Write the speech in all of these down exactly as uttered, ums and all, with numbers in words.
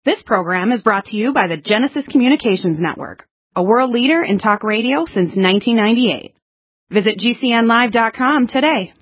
This program is brought to you by the Genesis Communications Network, a world leader in talk radio since nineteen ninety-eight. Visit G C N live dot com today.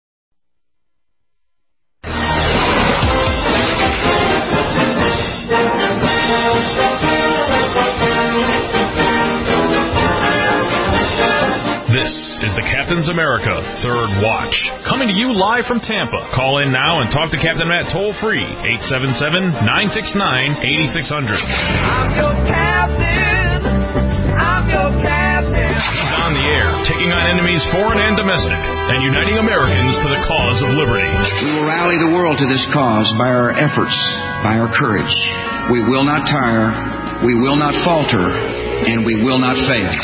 This is the Captain's America Third Watch, coming to you live from Tampa. Call in now and talk to Captain Matt toll-free, eight seven seven, nine six nine, eight six zero zero. I'm your captain. I'm your captain. He's on the air, taking on enemies foreign and domestic, and uniting Americans to the cause of liberty. We will rally the world to this cause by our efforts, by our courage. We will not tire, we will not falter, and we will not fail.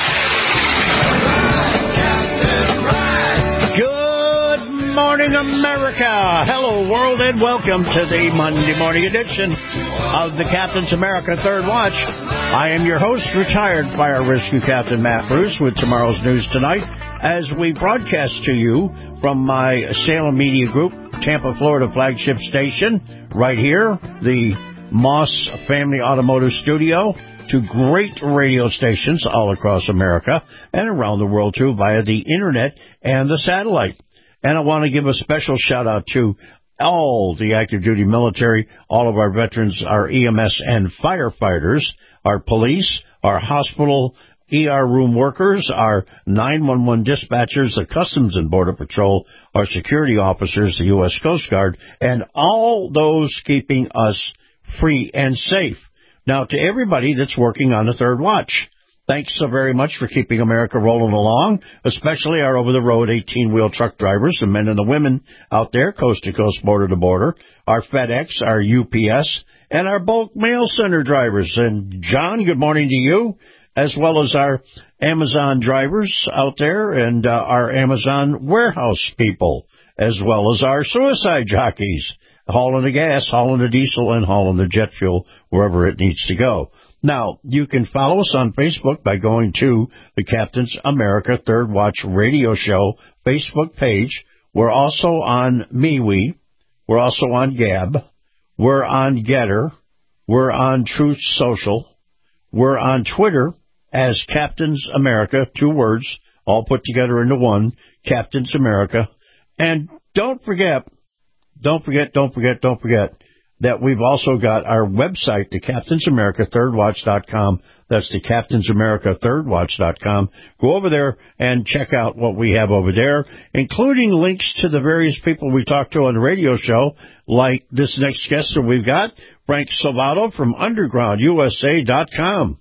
Good morning, America. Hello, world, and welcome to the Monday morning edition of the Captain's America Third Watch. I am your host, retired Fire Rescue Captain Matt Bruce, with tomorrow's news tonight, as we broadcast to you from my Salem Media Group, Tampa, Florida flagship station, right here, the Moss Family Automotive Studio, to great radio stations all across America and around the world, too, via the Internet and the satellite. And I want to give a special shout-out to all the active duty military, all of our veterans, our E M S and firefighters, our police, our hospital E R room workers, our nine one one dispatchers, the Customs and Border Patrol, our security officers, the U S Coast Guard, and all those keeping us free and safe. Now, to everybody that's working on the Third Watch, thanks so very much for keeping America rolling along, especially our over-the-road eighteen-wheel truck drivers, the men and the women out there, coast-to-coast, border-to-border, our FedEx, our U P S, and our bulk mail center drivers. And, John, good morning to you, as well as our Amazon drivers out there and uh, our Amazon warehouse people, as well as our suicide jockeys, hauling the gas, hauling the diesel, and hauling the jet fuel wherever it needs to go. Now, you can follow us on Facebook by going to the Captain's America Third Watch Radio Show Facebook page. We're also on MeWe. We're also on Gab. We're on Getter. We're on Truth Social. We're on Twitter as Captain's America, two words, all put together into one, Captain's America. And don't forget, Don't forget, don't forget, don't forget that we've also got our website, the Captain's America Third Watch dot com. That's the Captain's America Third Watch dot com. Go over there and check out what we have over there, including links to the various people we talked to on the radio show, like this next guest that we've got, Frank Salvato from underground U S A dot com.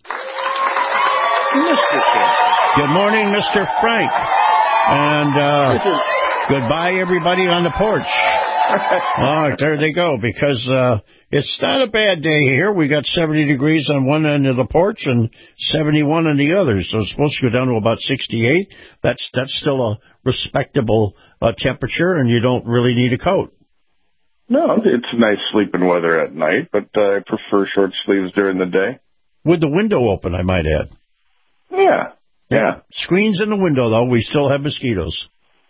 Mister Good morning, Mister Frank. And uh, goodbye, everybody on the porch. All right, there they go, because uh, it's not a bad day here. We got seventy degrees on one end of the porch and seventy-one on the other, so it's supposed to go down to about sixty-eight. That's that's still a respectable uh, temperature, and you don't really need a coat. No, it's nice sleeping weather at night, but uh, I prefer short sleeves during the day. With the window open, I might add. Yeah, yeah. Screens in the window, though. We still have mosquitoes.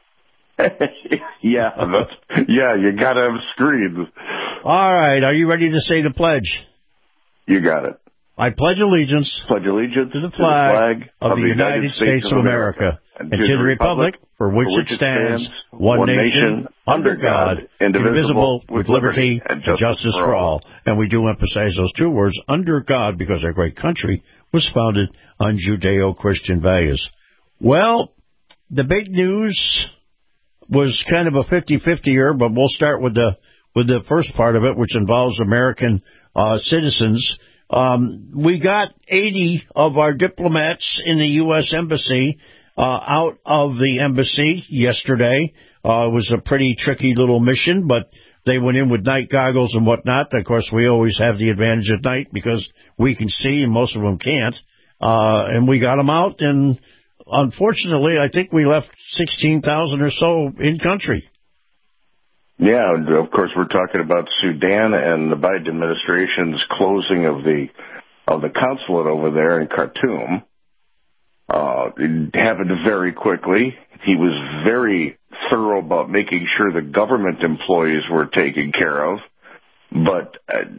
yeah, that's, yeah, you gotta have screens. All right, are you ready to say the pledge? You got it. I pledge allegiance, pledge allegiance to the flag, to the flag of, of the United, United States, States of America, America and, and to the republic for which, for which it stands, stands one nation, under God, indivisible, with liberty and justice, justice for all. And we do emphasize those two words, under God, because our great country was founded on Judeo-Christian values. Well, the big news was kind of a fifty-fifty-er, but we'll start with the with the first part of it, which involves American uh, citizens. Um, we got eighty of our diplomats in the U S Embassy uh, out of the embassy yesterday. Uh, it was a pretty tricky little mission, but they went in with night goggles and whatnot. Of course, we always have the advantage at night because we can see and most of them can't. Uh, and we got them out, and unfortunately, I think we left sixteen thousand or so in country. Yeah, of course, we're talking about Sudan and the Biden administration's closing of the of the consulate over there in Khartoum. Uh, it happened very quickly. He was very thorough about making sure the government employees were taken care of. But uh,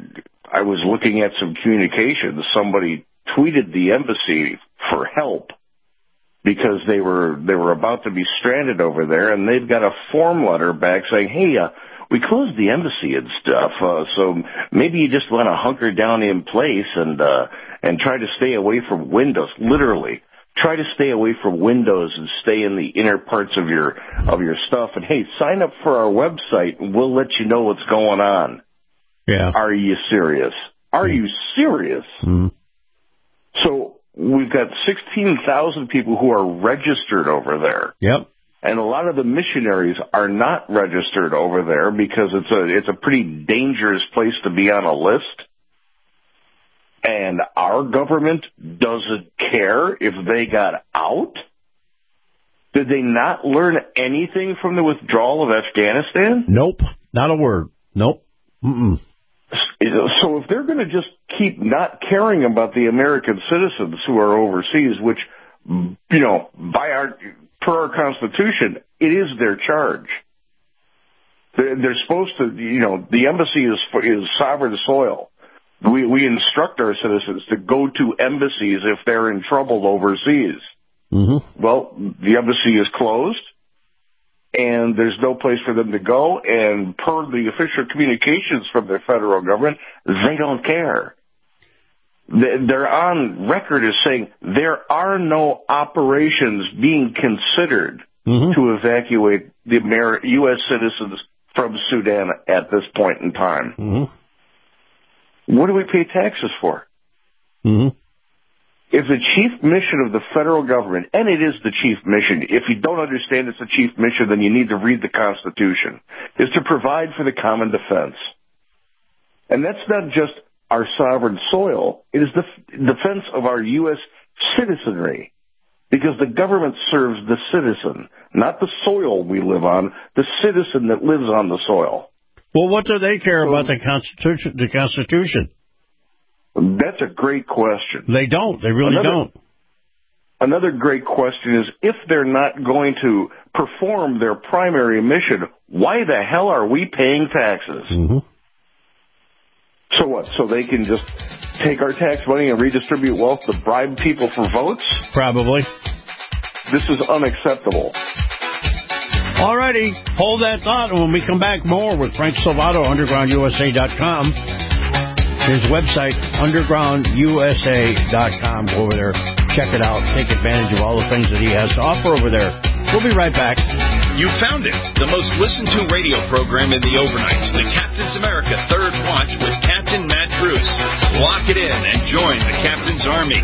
I was looking at some communications. Somebody tweeted the embassy for help because they were they were about to be stranded over there, and they've got a form letter back saying, hey, uh, we closed the embassy and stuff, uh, so maybe you just want to hunker down in place and uh, and try to stay away from windows, literally. Try to stay away from windows and stay in the inner parts of your of your stuff. And, hey, sign up for our website, and we'll let you know what's going on. Yeah. Are you serious? Are you serious? Mm-hmm. So we've got sixteen thousand people who are registered over there. Yep. And a lot of the missionaries are not registered over there because it's a it's a pretty dangerous place to be on a list. And our government doesn't care if they got out? Did they not learn anything from the withdrawal of Afghanistan? Nope. Not a word. Nope. Mm-mm. So if they're going to just keep not caring about the American citizens who are overseas, which, you know, by our, per our Constitution, it is their charge. They're, they're supposed to, you know, the embassy is, is sovereign soil. We, we instruct our citizens to go to embassies if they're in trouble overseas. Mm-hmm. Well, the embassy is closed, and there's no place for them to go, and per the official communications from the federal government, they don't care. They're on record as saying there are no operations being considered mm-hmm. to evacuate the Amer- U S citizens from Sudan at this point in time. Mm-hmm. What do we pay taxes for? Mm-hmm. If the chief mission of the federal government, and it is the chief mission, if you don't understand it's the chief mission, then you need to read the Constitution, is to provide for the common defense. And that's not just our sovereign soil. It is the f- defense of our U S citizenry, because the government serves the citizen, not the soil we live on, the citizen that lives on the soil. Well, what do they care about the Constitution? The Constitution? That's a great question. They don't. They really another, don't. Another great question is, if they're not going to perform their primary mission, why the hell are we paying taxes? Mm-hmm. So what? So they can just take our tax money and redistribute wealth to bribe people for votes? Probably. This is unacceptable. All righty. Hold that thought, and when we come back, more with Frank Salvato, underground U S A dot com. His website, underground U S A dot com. Go over there, check it out, take advantage of all the things that he has to offer over there. We'll be right back. You found it, the most listened to radio program in the overnights, the Captain's America Third Watch with Captain Matt Bruce. Lock it in and join the Captain's Army.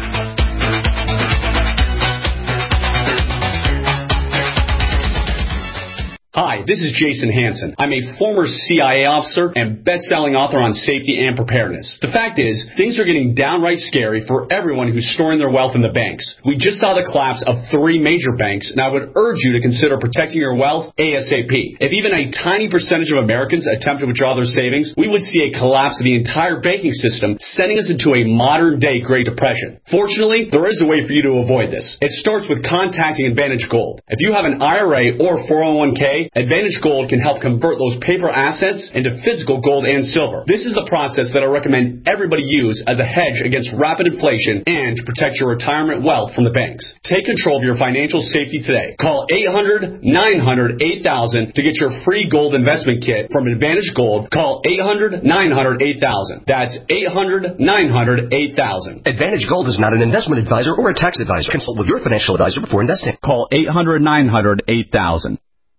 Hi, this is Jason Hansen. I'm a former C I A officer and best-selling author on safety and preparedness. The fact is, things are getting downright scary for everyone who's storing their wealth in the banks. We just saw the collapse of three major banks, and I would urge you to consider protecting your wealth ASAP. If even a tiny percentage of Americans attempt to withdraw their savings, we would see a collapse of the entire banking system, sending us into a modern-day Great Depression. Fortunately, there is a way for you to avoid this. It starts with contacting Advantage Gold. If you have an I R A or four oh one k, Advantage Gold can help convert those paper assets into physical gold and silver. This is a process that I recommend everybody use as a hedge against rapid inflation and to protect your retirement wealth from the banks. Take control of your financial safety today. Call eight hundred, nine hundred, eight thousand to get your free gold investment kit from Advantage Gold. Call eight hundred, nine hundred, eight thousand. That's eight hundred, nine hundred, eight thousand. Advantage Gold is not an investment advisor or a tax advisor. Consult with your financial advisor before investing. Call eight hundred, nine hundred, eight thousand.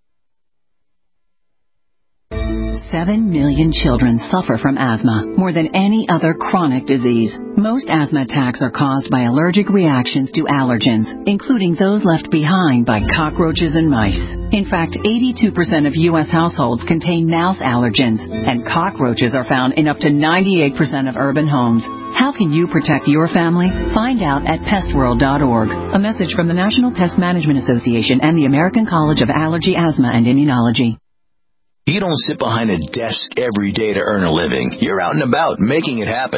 Seven million children suffer from asthma, more than any other chronic disease. Most asthma attacks are caused by allergic reactions to allergens, including those left behind by cockroaches and mice. In fact, eighty-two percent of U S households contain mouse allergens, and cockroaches are found in up to ninety-eight percent of urban homes. How can you protect your family? Find out at pest world dot org. A message from the National Pest Management Association and the American College of Allergy, Asthma, and Immunology. You don't sit behind a desk every day to earn a living. You're out and about making it happen.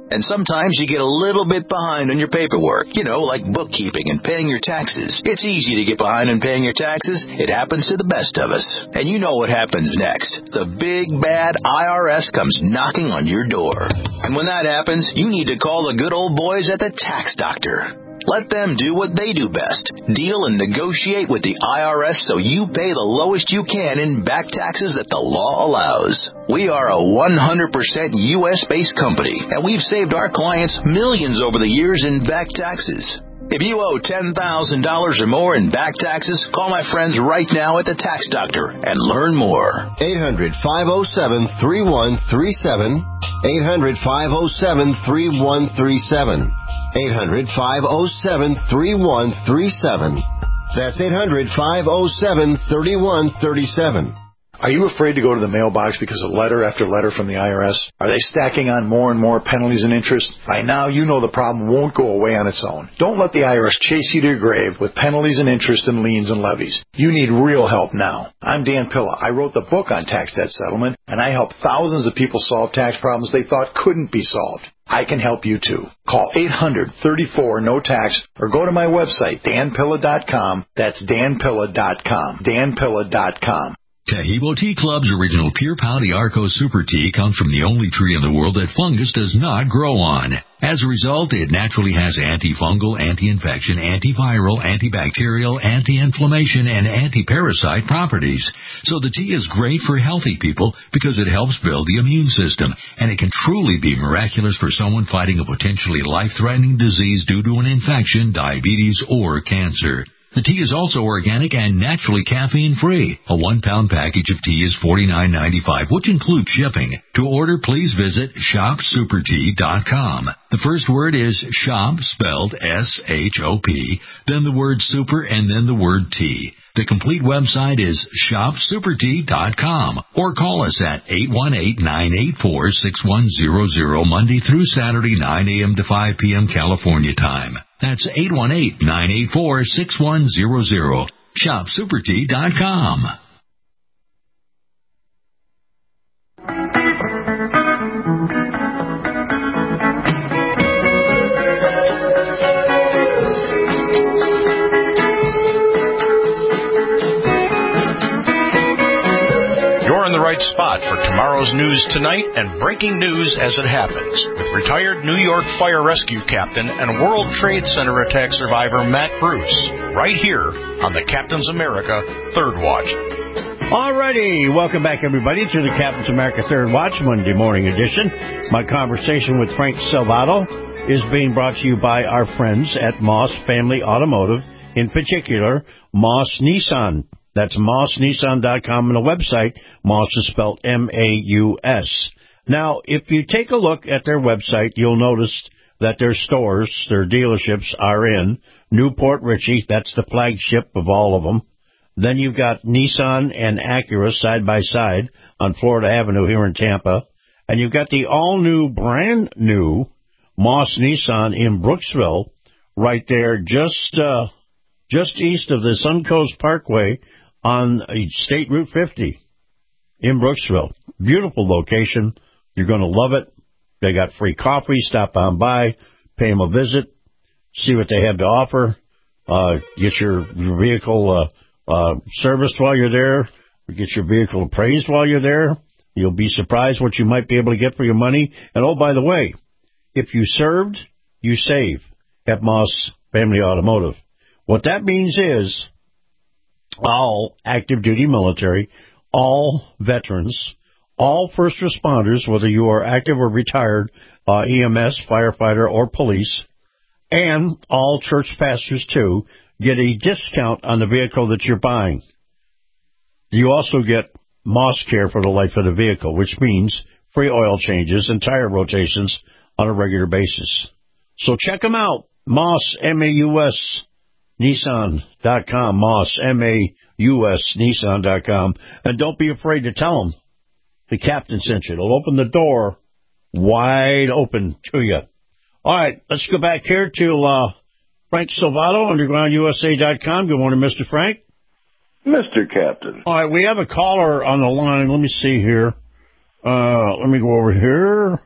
And sometimes you get a little bit behind on your paperwork, you know, like bookkeeping and paying your taxes. It's easy to get behind on paying your taxes. It happens to the best of us. And you know what happens next. The big, bad I R S comes knocking on your door. And when that happens, you need to call the good old boys at the Tax Doctor. Let them do what they do best. Deal and negotiate with the I R S so you pay the lowest you can in back taxes that the law allows. We are a one hundred percent U S-based company, and we've saved our clients millions over the years in back taxes. If you owe ten thousand dollars or more in back taxes, call my friends right now at the Tax Doctor and learn more. eight hundred, five oh seven, three one three seven. eight hundred, five oh seven, three one three seven. eight hundred, five oh seven, three one three seven. That's eight hundred, five oh seven, three one three seven. Are you afraid to go to the mailbox because of letter after letter from the I R S? Are they stacking on more and more penalties and interest? By now, you know the problem won't go away on its own. Don't let the I R S chase you to your grave with penalties and interest and liens and levies. You need real help now. I'm Dan Pilla. I wrote the book on tax debt settlement, and I help thousands of people solve tax problems they thought couldn't be solved. I can help you too. Call eight hundred, thirty-four, no tax or go to my website, dan pilla dot com. That's dan pilla dot com. dan pilla dot com. Tahibo Tea Club's original Pure Pau Arco Super Tea comes from the only tree in the world that fungus does not grow on. As a result, it naturally has antifungal, anti-infection, antiviral, antibacterial, anti-inflammation, and anti-parasite properties. So the tea is great for healthy people because it helps build the immune system, and it can truly be miraculous for someone fighting a potentially life-threatening disease due to an infection, diabetes, or cancer. The tea is also organic and naturally caffeine-free. A one-pound package of tea is forty-nine ninety-five, which includes shipping. To order, please visit shop super tea dot com. The first word is shop, spelled S H O P, then the word super, and then the word tea. The complete website is shop super tea dot com, or call us at eight one eight, nine eight four, six one zero zero Monday through Saturday, nine a.m. to five p.m. California time. That's eight one eight, nine eight four, six one zero zero. shop super tea dot com. You're in the right spot for tomorrow's news tonight and breaking news as it happens with retired New York Fire Rescue Captain and World Trade Center attack survivor Matt Bruce, right here on the Captain's America Third Watch. Alrighty, welcome back everybody to the Captain's America Third Watch Monday morning edition. My conversation with Frank Salvato is being brought to you by our friends at Moss Family Automotive, in particular, Moss Nissan. That's moss nissan dot com and the website. Moss is spelled M A U S. Now, if you take a look at their website, you'll notice that their stores, their dealerships are in Newport Richey. That's the flagship of all of them. Then you've got Nissan and Acura side by side on Florida Avenue here in Tampa. And you've got the all-new, brand-new Moss Nissan in Brooksville right there just uh, just east of the Suncoast Parkway on State Route fifty in Brooksville. Beautiful location. You're going to love it. They got free coffee. Stop on by, pay them a visit, see what they have to offer, uh, get your, your vehicle uh, uh, serviced while you're there, get your vehicle appraised while you're there. You'll be surprised what you might be able to get for your money. And, oh, by the way, if you served, you save at Moss Family Automotive. What that means is all active duty military, all veterans, all first responders, whether you are active or retired, uh, E M S, firefighter, or police, and all church pastors, too, get a discount on the vehicle that you're buying. You also get Moss Care for the life of the vehicle, which means free oil changes and tire rotations on a regular basis. So check them out, Moss, M A U S, Nissan dot com, Moss, M A U S, Nissan dot com. And don't be afraid to tell them the captain sent you. It'll open the door wide open to you. All right, let's go back here to uh, Frank Salvato, underground U S A dot com. Good morning, Mister Frank. Mister Captain. All right, we have a caller on the line. Let me see here. Uh, let me go over here.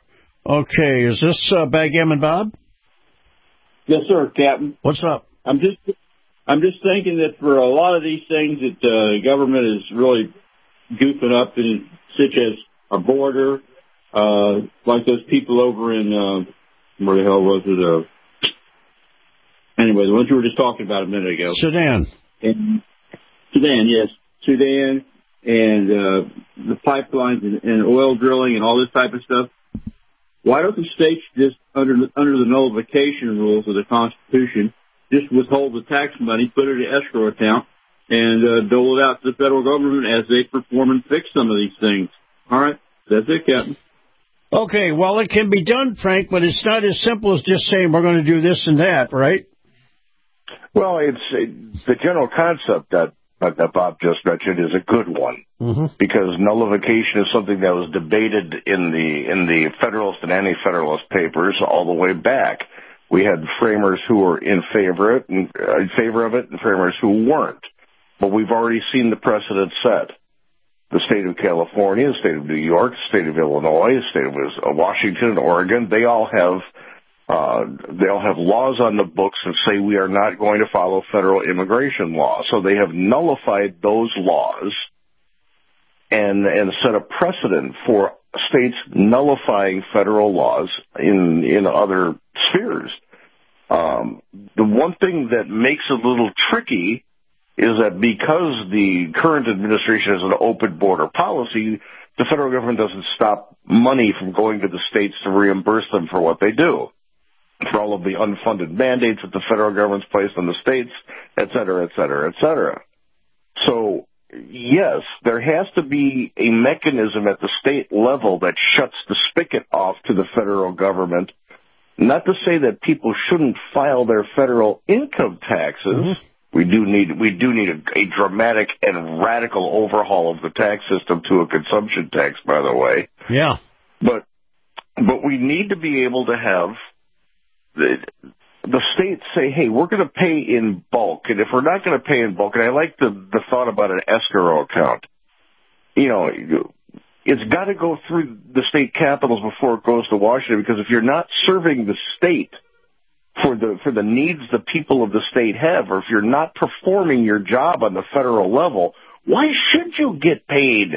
Okay, is this uh, Backgammon Bob? Yes, sir, Captain. What's up? I'm just, I'm just thinking that for a lot of these things that the uh, government is really goofing up, in, such as a border, uh, like those people over in uh, where the hell was it? Uh, anyway, the ones you were just talking about a minute ago. Sudan. And, Sudan, yes, Sudan, and uh, the pipelines and, and oil drilling and all this type of stuff. Why don't the states just, under the, under the nullification rules of the Constitution, just withhold the tax money, put it in an escrow account, and uh, dole it out to the federal government as they perform and fix some of these things? All right, that's it, Captain. Okay, well, it can be done, Frank, but it's not as simple as just saying we're going to do this and that, right? Well, it's it, the general concept that, that Bob just mentioned is a good one, mm-hmm. because nullification is something that was debated in the in the Federalist and Anti-Federalist papers all the way back. We had framers who were in favor of it, and, uh, in favor of it, and framers who weren't. But we've already seen the precedent set. The state of California, the state of New York, the state of Illinois, the state of Washington and Oregon, they all have uh, they all have laws on the books that say we are not going to follow federal immigration law. So they have nullified those laws and and set a precedent for states nullifying federal laws in in other spheres. Um, the one thing that makes it a little tricky is that because the current administration has an open border policy, the federal government doesn't stop money from going to the states to reimburse them for what they do, for all of the unfunded mandates that the federal government's placed on the states, et cetera, et cetera, et cetera. So, yes, there has to be a mechanism at the state level that shuts the spigot off to the federal government. Not to say that people shouldn't file their federal income taxes. Mm-hmm. We do need we do need a, a dramatic and radical overhaul of the tax system to a consumption tax, by the way. Yeah. But but we need to be able to have the, the states say, hey, we're going to pay in bulk, and if we're not going to pay in bulk, and I like the, the thought about an escrow account, you know, it's got to go through the state capitals before it goes to Washington, because if you're not serving the state for the for the needs the people of the state have, or if you're not performing your job on the federal level, why should you get paid?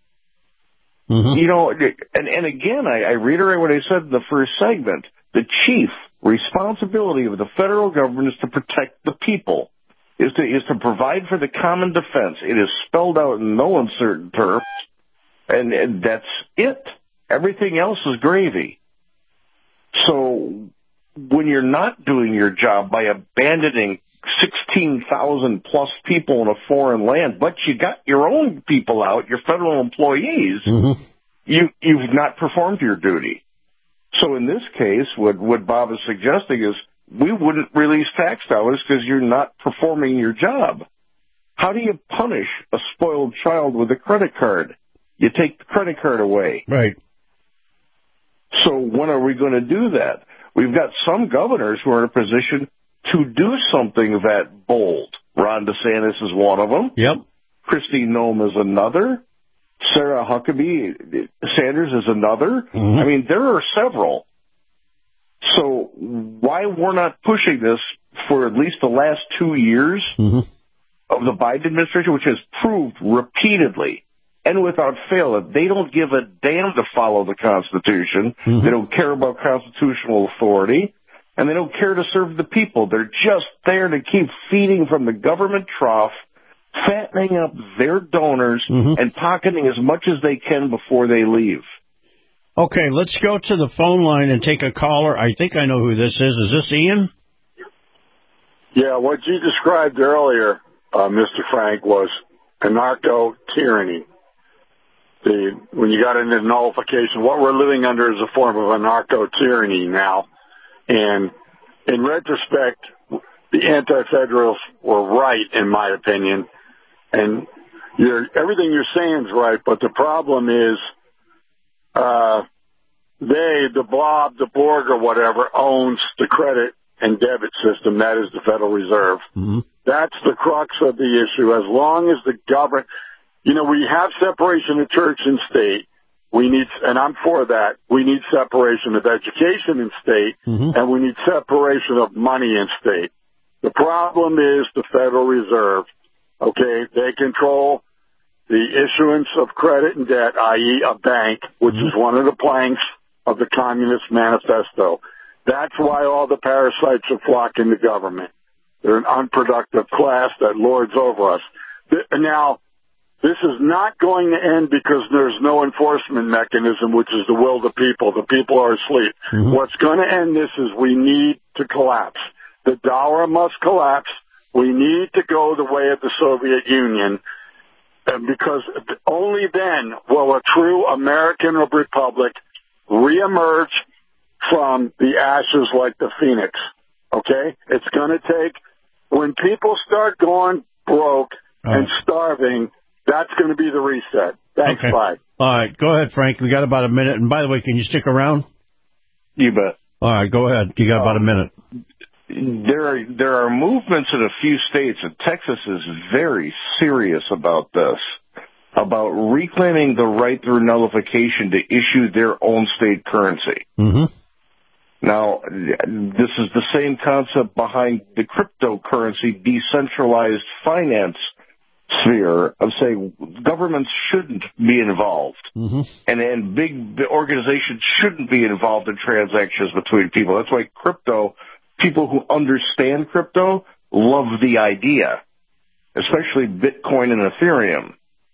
Mm-hmm. You know, and, and again, I, I reiterate what I said in the first segment. The chief responsibility of the federal government is to protect the people, is to is to provide for the common defense. It is spelled out in no uncertain terms, and, and that's it. Everything else is gravy. So when you're not doing your job by abandoning sixteen thousand plus people in a foreign land, but you got your own people out, your federal employees, mm-hmm. you, you've not performed your duty. So in this case, what, what Bob is suggesting is we wouldn't release tax dollars because you're not performing your job. How do you punish a spoiled child with a credit card? You take the credit card away. Right. So when are we going to do that? We've got some governors who are in a position to do something that bold. Ron DeSantis is one of them. Yep. Kristi Noem is another. Sarah Huckabee Sanders is another. Mm-hmm. I mean, there are several. So why we're not pushing this for at least the last two years mm-hmm. of the Biden administration, which has proved repeatedly and without fail that they don't give a damn to follow the Constitution. Mm-hmm. They don't care about constitutional authority, and they don't care to serve the people. They're just there to keep feeding from the government trough, fattening up their donors, mm-hmm. and pocketing as much as they can before they leave. Okay, let's go to the phone line and take a caller. I think I know who this is. Is this Ian? Yeah, what you described earlier, uh, Mister Frank, was anarcho-tyranny. The, when you got into nullification, what we're living under is a form of anarcho-tyranny now. And in retrospect, the anti-federalists were right, in my opinion. And you're, everything you're saying is right, but the problem is uh, they, the blob, the Borg, or whatever, owns the credit and debit system. That is the Federal Reserve. Mm-hmm. That's the crux of the issue. As long as the government... You know, we have separation of church and state, We need, and I'm for that, we need separation of education in state, mm-hmm. and we need separation of money in state. The problem is the Federal Reserve. Okay, they control the issuance of credit and debt, that is a bank, which mm-hmm. is one of the planks of the Communist Manifesto. That's why all the parasites are flocking to government. They're an unproductive class that lords over us. Now, this is not going to end because there's no enforcement mechanism, which is the will of the people. The people are asleep. Mm-hmm. What's going to end this is we need to collapse. The dollar must collapse. We need to go the way of the Soviet Union, because only then will a true American republic reemerge from the ashes like the phoenix. Okay? It's going to take, when people start going broke All and right. starving, that's going to be the reset. Thanks, okay. Bye. All right, go ahead, Frank. We got about a minute. And by the way, can you stick around? You bet. All right, go ahead. You got about a minute. There are, there are movements in a few states, and Texas is very serious about this, about reclaiming the right through nullification to issue their own state currency. Mm-hmm. Now, this is the same concept behind the cryptocurrency decentralized finance sphere of saying governments shouldn't be involved, mm-hmm. and and big organizations shouldn't be involved in transactions between people. That's why crypto, people who understand crypto love the idea, especially Bitcoin and Ethereum.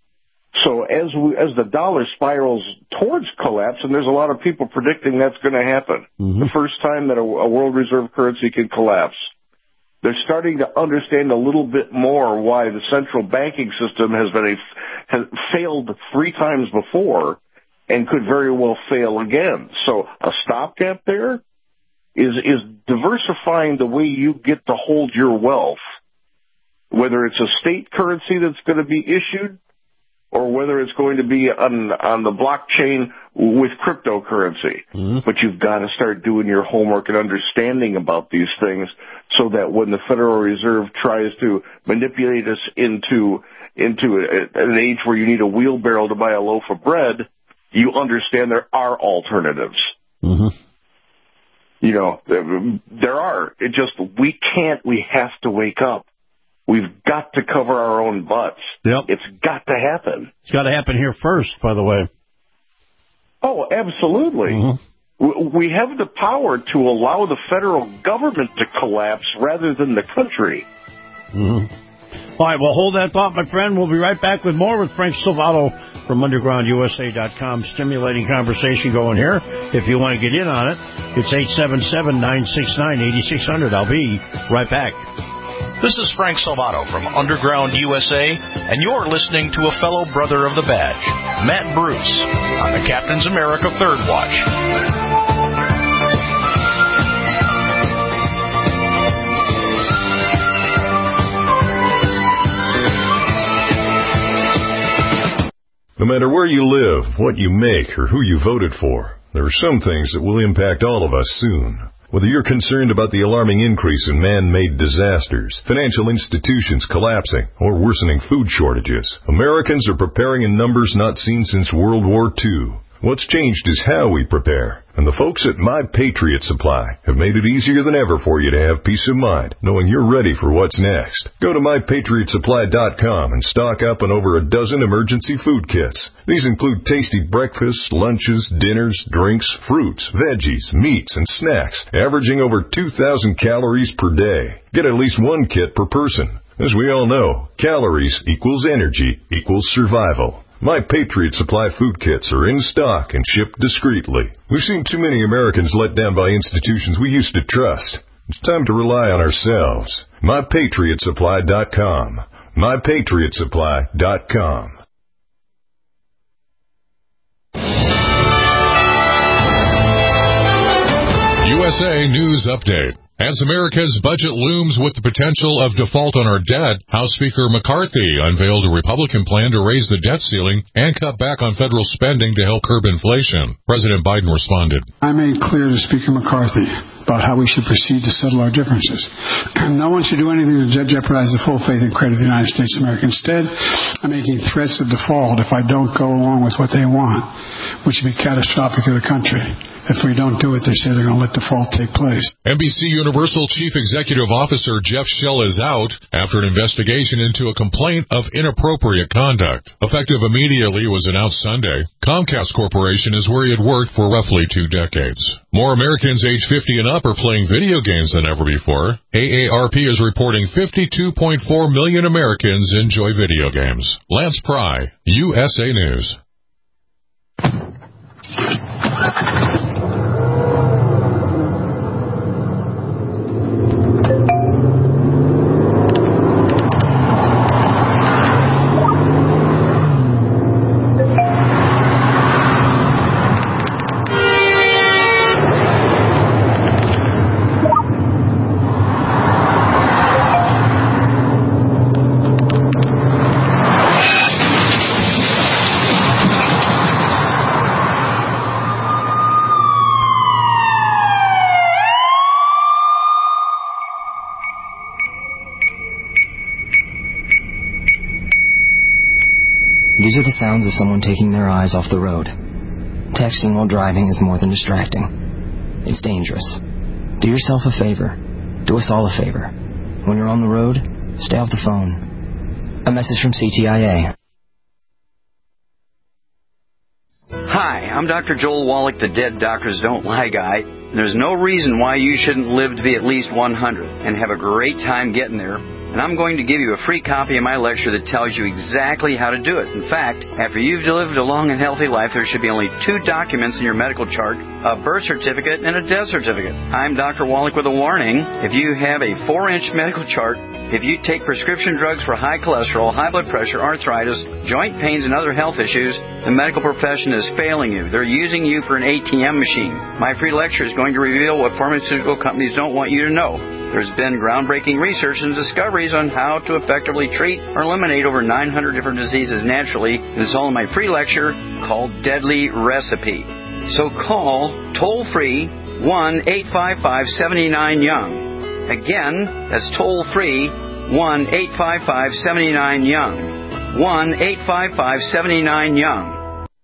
So as we, as the dollar spirals towards collapse, and there's a lot of people predicting that's going to happen, mm-hmm. the first time that a, a world reserve currency can collapse, they're starting to understand a little bit more why the central banking system has been a, has failed three times before and could very well fail again. So a stopgap there is is diversifying the way you get to hold your wealth, whether it's a state currency that's going to be issued or whether it's going to be on on the blockchain with cryptocurrency. Mm-hmm. But you've got to start doing your homework and understanding about these things so that when the Federal Reserve tries to manipulate us into into a, an age where you need a wheelbarrow to buy a loaf of bread, you understand there are alternatives. Mm-hmm. You know, there are. It just, we can't, we have to wake up. We've got to cover our own butts. Yep. It's got to happen. It's got to happen here first, by the way. Oh, absolutely. Mm-hmm. We have the power to allow the federal government to collapse rather than the country. Mm-hmm. All right, well, hold that thought, my friend. We'll be right back with more with Frank Salvato from underground U S A dot com. Stimulating conversation going here. If you want to get in on it, it's eight seven seven, nine six nine, eight six zero zero. I'll be right back. This is Frank Salvato from Underground U S A, and you're listening to a fellow brother of the badge, Matt Bruce, on the Captain's America Third Watch. No matter where you live, what you make, or who you voted for, there are some things that will impact all of us soon. Whether you're concerned about the alarming increase in man-made disasters, financial institutions collapsing, or worsening food shortages, Americans are preparing in numbers not seen since World War Two. What's changed is how we prepare. And the folks at My Patriot Supply have made it easier than ever for you to have peace of mind, knowing you're ready for what's next. Go to my patriot supply dot com and stock up on over a dozen emergency food kits. These include tasty breakfasts, lunches, dinners, drinks, fruits, veggies, meats, and snacks, averaging over two thousand calories per day. Get at least one kit per person. As we all know, calories equals energy equals survival. My Patriot Supply food kits are in stock and shipped discreetly. We've seen too many Americans let down by institutions we used to trust. It's time to rely on ourselves. my patriot supply dot com. my patriot supply dot com. U S A News Update. As America's budget looms with the potential of default on our debt, House Speaker McCarthy unveiled a Republican plan to raise the debt ceiling and cut back on federal spending to help curb inflation. President Biden responded. I made clear to Speaker McCarthy about how we should proceed to settle our differences. No one should do anything to jeopardize the full faith and credit of the United States of America. Instead, I'm making threats of default if I don't go along with what they want, which would be catastrophic to the country. If we don't do it, they say they're going to let default take place. N B C Universal Chief Executive Officer Jeff Shell is out after an investigation into a complaint of inappropriate conduct. Effective immediately was announced Sunday. Comcast Corporation is where he had worked for roughly two decades. More Americans age fifty and up are playing video games than ever before. A A R P is reporting fifty-two point four million Americans enjoy video games. Lance Pry, U S A News. These are the sounds of someone taking their eyes off the road. Texting while driving is more than distracting. It's dangerous. Do yourself a favor. Do us all a favor. When you're on the road, stay off the phone. A message from C T I A. Hi, I'm Doctor Joel Wallach, the Dead Doctors Don't Lie guy. There's no reason why you shouldn't live to be at least one hundred and have a great time getting there. And I'm going to give you a free copy of my lecture that tells you exactly how to do it. In fact, after you've lived a long and healthy life, there should be only two documents in your medical chart, a birth certificate and a death certificate. I'm Doctor Wallach with a warning. If you have a four-inch medical chart, if you take prescription drugs for high cholesterol, high blood pressure, arthritis, joint pains, and other health issues, the medical profession is failing you. They're using you for an A T M machine. My free lecture is going to reveal what pharmaceutical companies don't want you to know. There's been groundbreaking research and discoveries on how to effectively treat or eliminate over nine hundred different diseases naturally, and it's all in my free lecture called Deadly Recipe. So call toll-free one eight five five, seven nine, young. Again, that's toll-free one eight five five, seven nine, young. one eight five five, seven nine, young.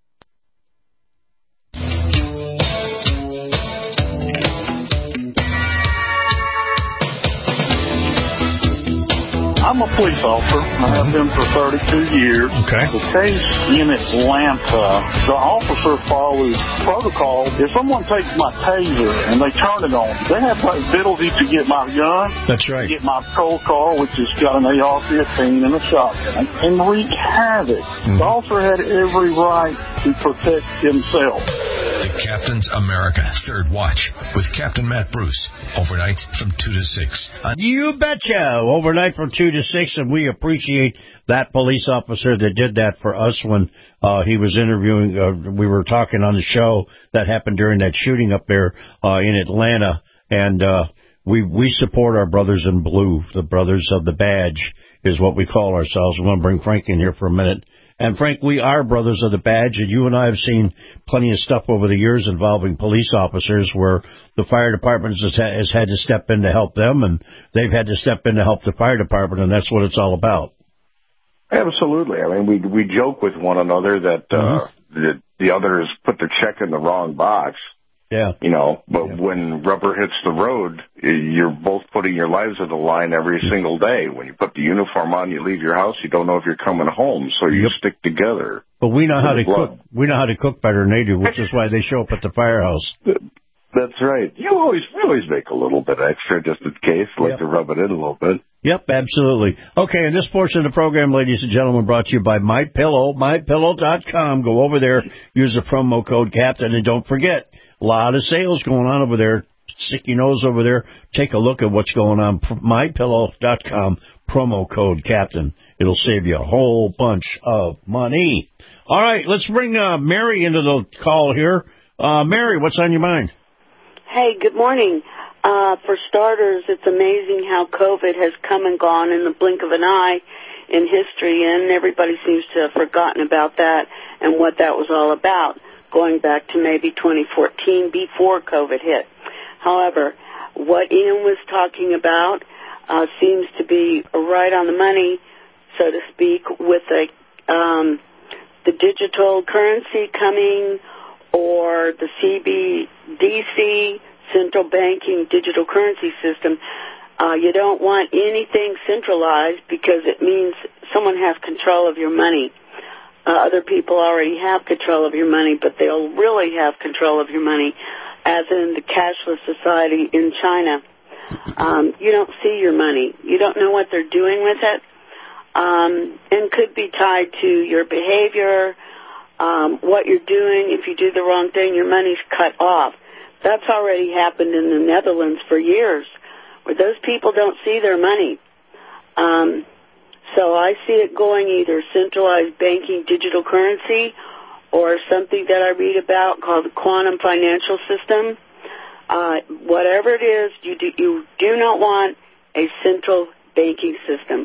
I'm a police officer. I have been for thirty-two years. Okay. The case in Atlanta, the officer follows protocol. If someone takes my taser and they turn it on, they have the ability to get my gun. That's right. Get my patrol car, which has got an A R fifteen and a shotgun, and wreak havoc. Mm-hmm. The officer had every right to protect himself. The Captain's America Third Watch with Captain Matt Bruce. Overnight from two to six. You betcha. Overnight from two to six, and we appreciate that police officer that did that for us when uh, he was interviewing. Uh, we were talking on the show that happened during that shooting up there uh, in Atlanta, and uh, we we support our brothers in blue. The brothers of the badge is what we call ourselves. We want to bring Frank in here for a minute. And, Frank, we are brothers of the badge, and you and I have seen plenty of stuff over the years involving police officers where the fire department has, ha- has had to step in to help them, and they've had to step in to help the fire department, and that's what it's all about. Absolutely. I mean, we we joke with one another that uh, mm-hmm. the, the others put their check in the wrong box. Yeah. You know, but yeah. when rubber hits the road, you're both putting your lives on the line every single day. When you put the uniform on, you leave your house, you don't know if you're coming home, so you yep. stick together. But we know how to blood. cook. We know how to cook better than they do, which is why they show up at the firehouse. That's right. You always, we always make a little bit extra just in case, like yep. to rub it in a little bit. Yep, absolutely. Okay, and this portion of the program, ladies and gentlemen, brought to you by MyPillow, my pillow dot com. Go over there, use the promo code Captain, and don't forget, a lot of sales going on over there. Stick your nose over there. Take a look at what's going on. my pillow dot com, promo code Captain. It'll save you a whole bunch of money. All right, let's bring uh, Mary into the call here. Uh, Mary, what's on your mind? Hey, good morning. Uh, for starters, it's amazing how COVID has come and gone in the blink of an eye in history, and everybody seems to have forgotten about that and what that was all about, going back to maybe twenty fourteen before COVID hit. However, what Ian was talking about uh, seems to be right on the money, so to speak, with a, um, the digital currency coming, or the C B D C, central banking digital currency system. Uh, you don't want anything centralized because it means someone has control of your money. Uh, other people already have control of your money, but they'll really have control of your money, as in the cashless society in China. Um, you don't see your money. You don't know what they're doing with it, um, and could be tied to your behavior, um, what you're doing. If you do the wrong thing, your money's cut off. That's already happened in the Netherlands for years, where those people don't see their money. Um, so I see it going either centralized banking digital currency or something that I read about called the quantum financial system. Uh, whatever it is, you do, you do not want a central banking system.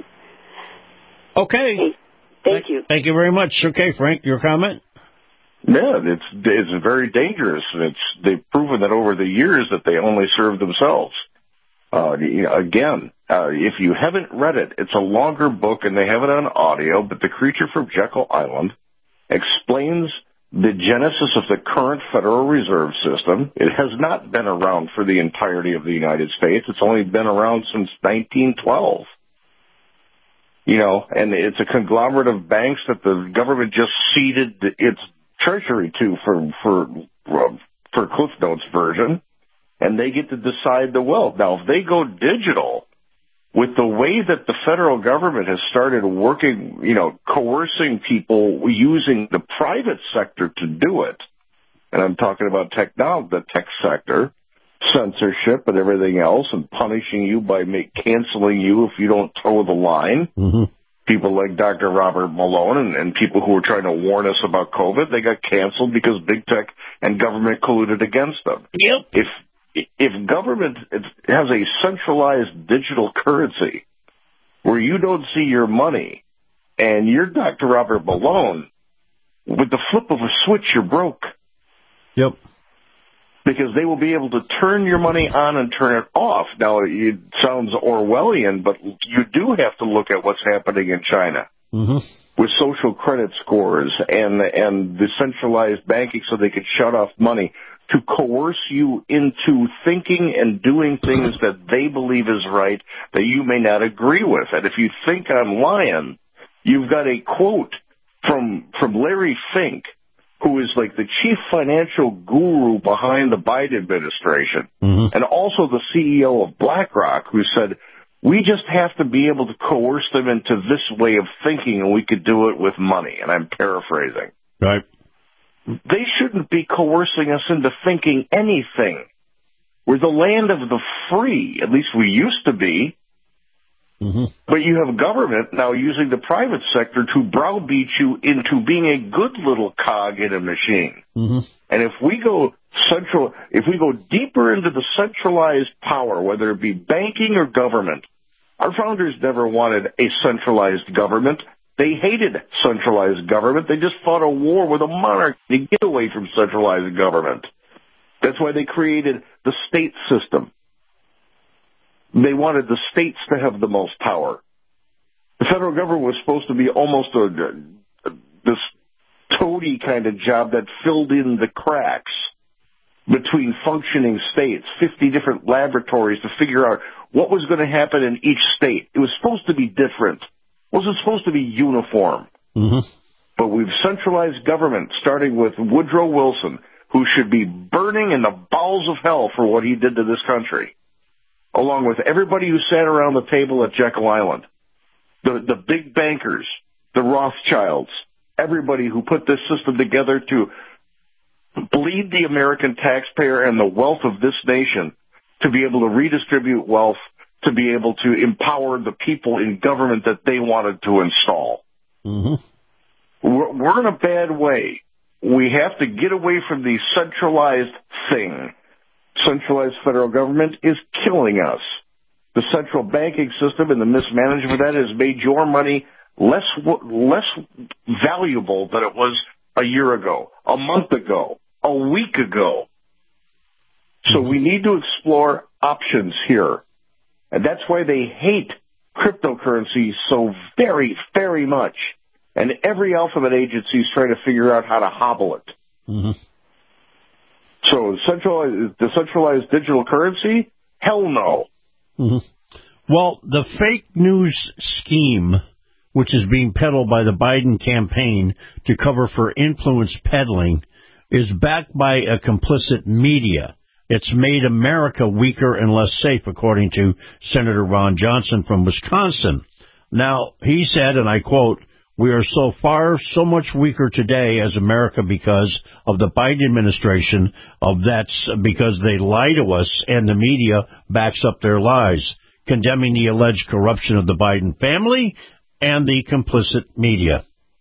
Okay. Thank, thank you. Thank you very much. Okay, Frank, your comment? Yeah, it's it's very dangerous. It's they've proven that over the years that they only serve themselves. Uh, again, uh, if you haven't read it, it's a longer book and they have it on audio, but The Creature from Jekyll Island explains the genesis of the current Federal Reserve System. It has not been around for the entirety of the United States. It's only been around since nineteen twelve. You know, and it's a conglomerate of banks that the government just ceded its treasury to for for for Cliff Notes version, and they get to decide the wealth. Now, if they go digital, with the way that the federal government has started working, you know, coercing people using the private sector to do it, and I'm talking about technology, the tech sector, censorship and everything else, and punishing you by make, canceling you if you don't toe the line. Mm-hmm. People like Doctor Robert Malone and, and people who were trying to warn us about COVID, they got canceled because big tech and government colluded against them. Yep. If if government has a centralized digital currency where you don't see your money and you're Doctor Robert Malone, with the flip of a switch, you're broke. Yep. Because they will be able to turn your money on and turn it off. Now, it sounds Orwellian, but you do have to look at what's happening in China Mm-hmm. with social credit scores and and the centralized banking so they could shut off money to coerce you into thinking and doing things that they believe is right that you may not agree with. And if you think I'm lying, you've got a quote from from Larry Fink, who is like the chief financial guru behind the Biden administration, Mm-hmm. and also the C E O of BlackRock, who said, we just have to be able to coerce them into this way of thinking, and we could do it with money. And I'm paraphrasing. Right. They shouldn't be coercing us into thinking anything. We're the land of the free. At least we used to be. Mm-hmm. But you have government now using the private sector to browbeat you into being a good little cog in a machine. Mm-hmm. And if we go central, if we go deeper into the centralized power, whether it be banking or government, our founders never wanted a centralized government. They hated centralized government. They just fought a war with a monarchy to get away from centralized government. That's why they created the state system. They wanted the states to have the most power. The federal government was supposed to be almost a, a this toady kind of job that filled in the cracks between functioning states, fifty different laboratories to figure out what was going to happen in each state. It was supposed to be different. It wasn't supposed to be uniform. Mm-hmm. But we've centralized government, starting with Woodrow Wilson, who should be burning in the bowels of hell for what he did to this country, along with everybody who sat around the table at Jekyll Island, the, the big bankers, the Rothschilds, everybody who put this system together to bleed the American taxpayer and the wealth of this nation to be able to redistribute wealth, to be able to empower the people in government that they wanted to install. Mm-hmm. We're, we're in a bad way. We have to get away from the centralized thing. Centralized federal government is killing us. The central banking system and the mismanagement of that has made your money less less valuable than it was a year ago, a month ago, a week ago. So we need to explore options here. And that's why they hate cryptocurrency so very, very much. And every alphabet agency is trying to figure out how to hobble it. Mm-hmm. So centralized, decentralized digital currency? Hell no. Mm-hmm. Well, the fake news scheme, which is being peddled by the Biden campaign to cover for influence peddling, is backed by a complicit media. It's made America weaker and less safe, according to Senator Ron Johnson from Wisconsin. Now, he said, and I quote, "We are so far, so much weaker today as America because of the Biden administration, of that's because they lie to us and the media backs up their lies, condemning the alleged corruption of the Biden family and the complicit media."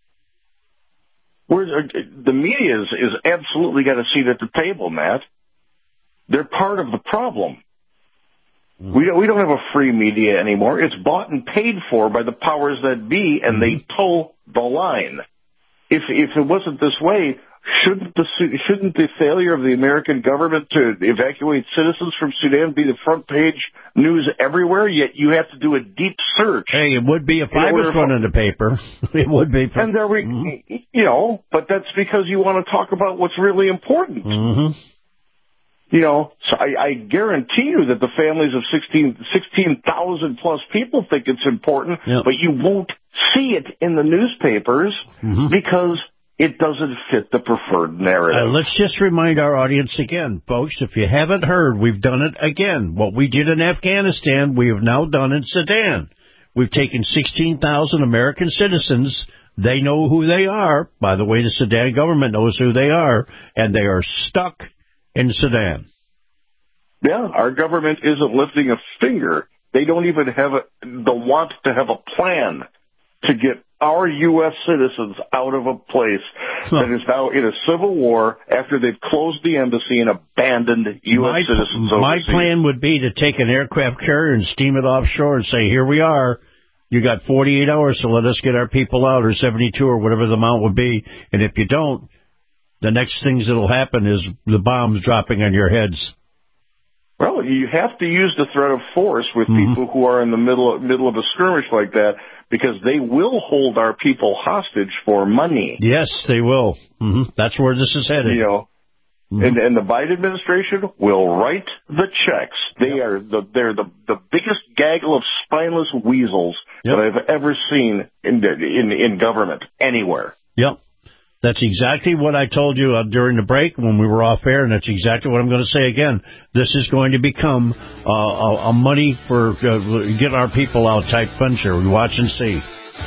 Where's, the media is, is absolutely got a seat at the table, Matt. They're part of the problem. Mm. We don't, we don't have a free media anymore. It's bought and paid for by the powers that be, and mm. they toe the line. If if it wasn't this way, shouldn't the shouldn't the failure of the American government to evacuate citizens from Sudan be the front page news everywhere? Yet you have to do a deep search. Hey, it would be if I was running the paper. It would be. For, and there we, mm-hmm. you know, but that's because you want to talk about what's really important. Mm-hmm. You know, so I, I guarantee you that the families of sixteen thousand plus people think it's important, yep. but you won't see it in the newspapers mm-hmm. because it doesn't fit the preferred narrative. Uh, let's just remind our audience again, folks, if you haven't heard, we've done it again. What we did in Afghanistan, we have now done in Sudan. We've taken sixteen thousand American citizens. They know who they are. By the way, the Sudan government knows who they are, and they are stuck in Sudan. Yeah, our government isn't lifting a finger. They don't even have a, the want to have a plan to get our U S citizens out of a place huh. that is now in a civil war after they've closed the embassy and abandoned U S my, citizens My overseas. plan would be to take an aircraft carrier and steam it offshore and say, here we are. You got forty-eight hours to let us get our people out, or seventy-two, or whatever the amount would be. And if you don't, the next things that'll happen is the bombs dropping on your heads. Well, you have to use the threat of force with mm-hmm. people who are in the middle middle of a skirmish like that, because they will hold our people hostage for money. Yes, they will. Mm-hmm. That's where this is headed. You know, mm-hmm. and, and the Biden administration will write the checks. They yep. are the they're the the biggest gaggle of spineless weasels yep. that I've ever seen in in in government anywhere. Yep. That's exactly what I told you uh, during the break when we were off air, and that's exactly what I'm going to say again. This is going to become uh, a, a money for uh, get our people out type venture. We watch and see.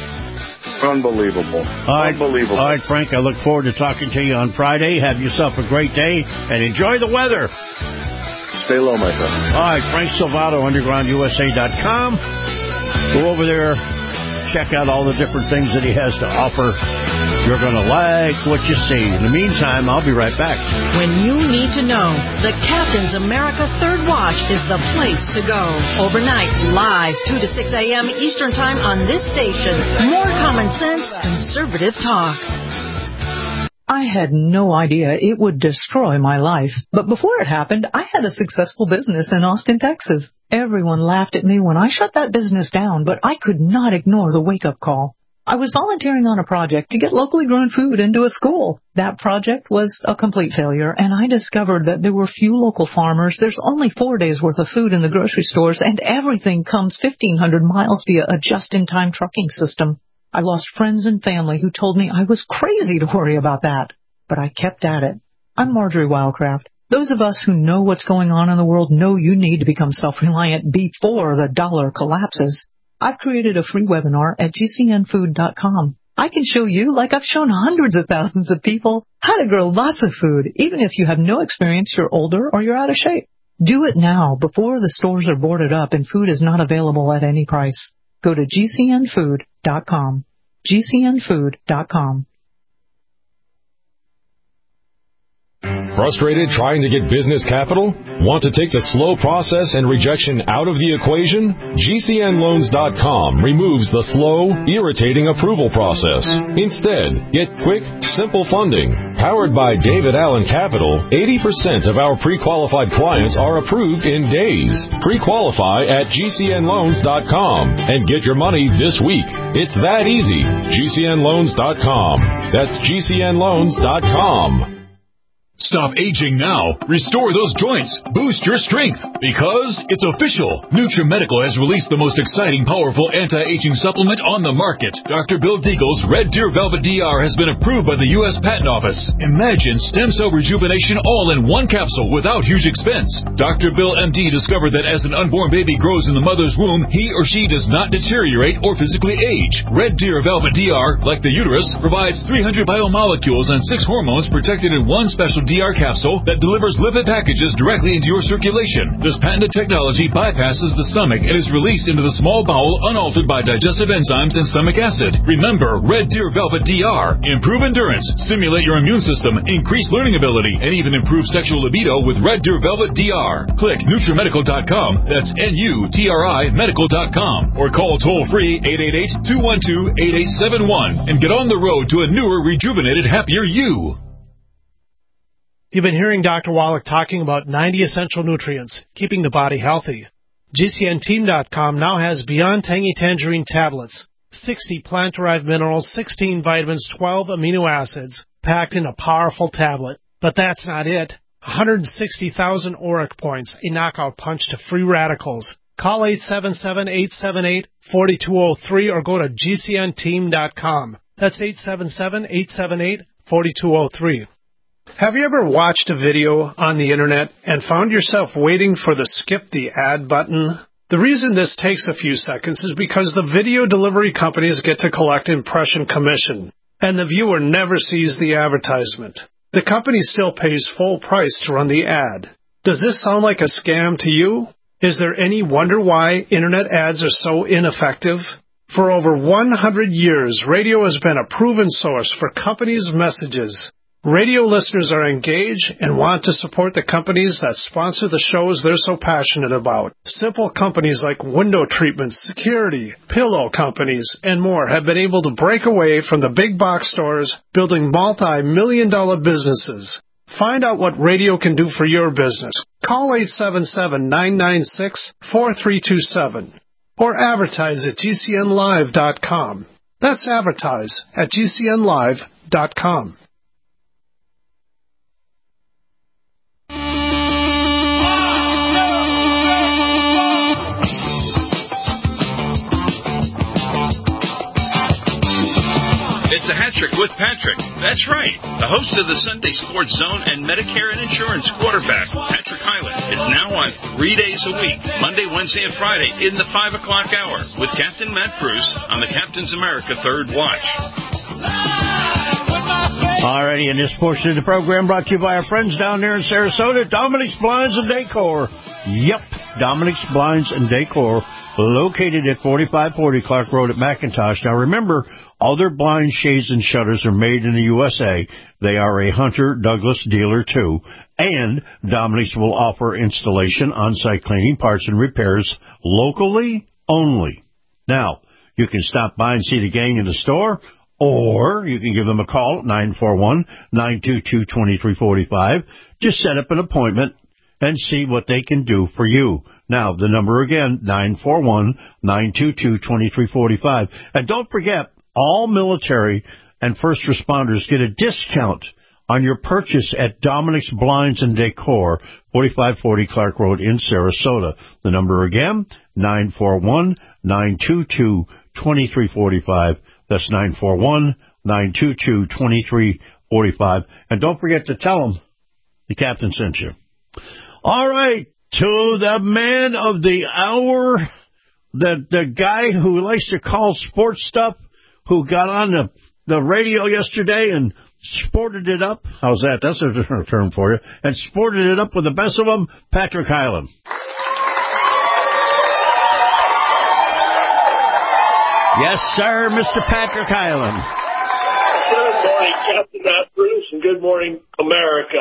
Unbelievable. All right. Unbelievable. All right, Frank, I look forward to talking to you on Friday. Have yourself a great day, and enjoy the weather. Stay low, my friend. All right, Frank Salvato, underground U S A dot com. Go over there. Check out all the different things that he has to offer. You're going to like what you see. In the meantime, I'll be right back. When you need to know, the Captain's America Third Watch is the place to go. Overnight, live, two to six a.m. Eastern Time on this station. More common sense, conservative talk. I had no idea it would destroy my life. But before it happened, I had a successful business in Austin, Texas. Everyone laughed at me when I shut that business down, but I could not ignore the wake-up call. I was volunteering on a project to get locally grown food into a school. That project was a complete failure, and I discovered that there were few local farmers. There's only four days' worth of food in the grocery stores, and everything comes fifteen hundred miles via a just-in-time trucking system. I lost friends and family who told me I was crazy to worry about that, but I kept at it. I'm Marjorie Wildcraft. Those of us who know what's going on in the world know you need to become self-reliant before the dollar collapses. I've created a free webinar at G C N food dot com. I can show you, like I've shown hundreds of thousands of people, how to grow lots of food, even if you have no experience, you're older, or you're out of shape. Do it now before the stores are boarded up and food is not available at any price. Go to G C N food dot com. G C N food dot com. Frustrated trying to get business capital? Want to take the slow process and rejection out of the equation? G C N loans dot com removes the slow, irritating approval process. Instead, get quick, simple funding. Powered by David Allen Capital, eighty percent of our pre-qualified clients are approved in days. Pre-qualify at G C N loans dot com and get your money this week. It's that easy. G C N loans dot com. That's G C N loans dot com. Stop aging now. Restore those joints. Boost your strength. Because it's official. NutriMedical has released the most exciting, powerful anti-aging supplement on the market. Doctor Bill Deagle's Red Deer Velvet D R has been approved by the U S Patent Office. Imagine stem cell rejuvenation all in one capsule without huge expense. Doctor Bill M D discovered that as an unborn baby grows in the mother's womb, he or she does not deteriorate or physically age. Red Deer Velvet D R, like the uterus, provides three hundred biomolecules and six hormones protected in one special D R capsule that delivers lipid packages directly into your circulation. This patented technology bypasses the stomach and is released into the small bowel unaltered by digestive enzymes and stomach acid. Remember, Red Deer Velvet D R. Improve endurance, stimulate your immune system, increase learning ability, and even improve sexual libido with Red Deer Velvet D R. Click NutriMedical dot com, that's N U T R I medical dot com, or call toll-free eight eight eight, two one two, eight eight seven one and get on the road to a newer, rejuvenated, happier you. You've been hearing Doctor Wallach talking about ninety essential nutrients, keeping the body healthy. G C N team dot com now has Beyond Tangy Tangerine tablets, sixty plant-derived minerals, sixteen vitamins, twelve amino acids, packed in a powerful tablet. But that's not it. one hundred sixty thousand auric points, a knockout punch to free radicals. Call eight seven seven, eight seven eight, four two zero three or go to G C N team dot com. That's eight seven seven, eight seven eight, four two zero three. Have you ever watched a video on the internet and found yourself waiting for the skip the ad button? The reason this takes a few seconds is because the video delivery companies get to collect impression commission, and the viewer never sees the advertisement. The company still pays full price to run the ad. Does this sound like a scam to you? Is there any wonder why internet ads are so ineffective? For over one hundred years, radio has been a proven source for companies' messages. Radio listeners are engaged and want to support the companies that sponsor the shows they're so passionate about. Simple companies like window treatments, security, pillow companies, and more have been able to break away from the big box stores, building multi-million dollar businesses. Find out what radio can do for your business. Call eight seven seven, nine nine six, four three two seven or advertise at G C N live dot com. That's advertise at G C N live dot com. It's a hat trick with Patrick. That's right. The host of the Sunday Sports Zone and Medicare and Insurance quarterback, Patrick Hyland, is now on three days a week, Monday, Wednesday, and Friday in the five o'clock hour with Captain Matt Bruce on the Captain's America Third Watch. Alrighty, and this portion of the program brought to you by our friends down there in Sarasota, Dominic's Blinds and Decor. Yep, Dominic's Blinds and Decor, located at forty-five forty Clark Road at McIntosh. Now remember, all their blinds, shades, and shutters are made in the U S A. They are a Hunter Douglas dealer, too. And Dominic's will offer installation, on-site cleaning, parts, and repairs locally only. Now, you can stop by and see the gang in the store, or you can give them a call at nine four one, nine two two, two three four five. Just set up an appointment and see what they can do for you. Now, the number again, nine four one, nine two two, two three four five. And don't forget, all military and first responders get a discount on your purchase at Dominic's Blinds and Decor, forty-five forty Clark Road in Sarasota. The number again, nine four one, nine two two, two three four five. That's nine four one, nine two two, two three four five. And don't forget to tell them the captain sent you. All right, to the man of the hour, the the guy who likes to call sports stuff, who got on the, the radio yesterday and sported it up. How's that? That's a term for you. And sported it up with the best of them, Patrick Hyland. Yes, sir, Mister Patrick Hyland. Good morning, Captain Matt Bruce, and good morning, America.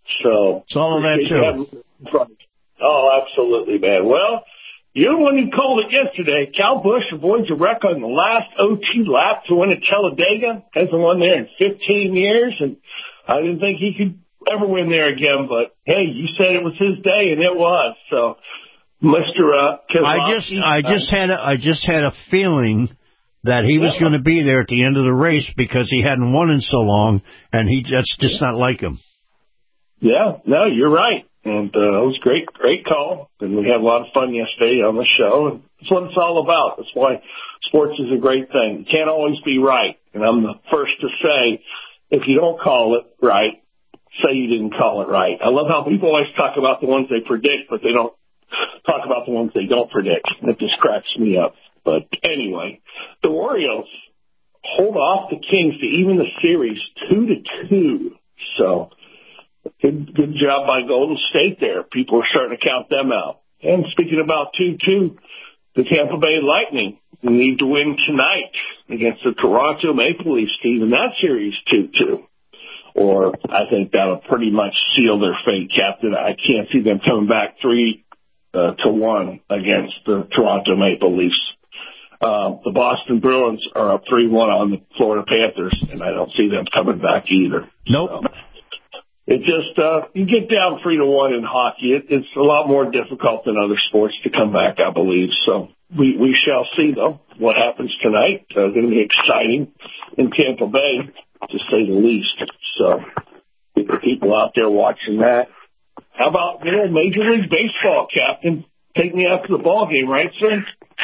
So saw all that too. Oh, absolutely, man. Well, you're the one who called it yesterday. Cal Busch avoids a wreck on the last O T lap to win at Talladega. Hasn't won there in fifteen years, and I didn't think he could ever win there again. But hey, you said it was his day, and it was. So, Mister Uh, I just, I just had, a, I just had a feeling that he was yeah. going to be there at the end of the race because he hadn't won in so long, and he just, just not like him. Yeah, no, you're right. And uh, it was a great, great call. And we had a lot of fun yesterday on the show. And that's what it's all about. That's why sports is a great thing. You can't always be right. And I'm the first to say, if you don't call it right, say you didn't call it right. I love how people always talk about the ones they predict, but they don't talk about the ones they don't predict. It just cracks me up. But anyway, the Orioles hold off the Kings to even the series two to two. So good, good job by Golden State there. People are starting to count them out. And speaking about two two, the Tampa Bay Lightning need to win tonight against the Toronto Maple Leafs team in that series two two. Or I think that'll pretty much seal their fate, Captain. I can't see them coming back three uh, to one against the Toronto Maple Leafs. Uh, the Boston Bruins are up three one on the Florida Panthers, and I don't see them coming back either. Nope. So it just, uh, you get down three to one in hockey. It, it's a lot more difficult than other sports to come back, I believe. So we, we shall see, though, what happens tonight. Uh, going to be exciting in Tampa Bay, to say the least. So get the people out there watching that. How about, you know, Major League Baseball, Captain? Take me out to the ball game, right, sir?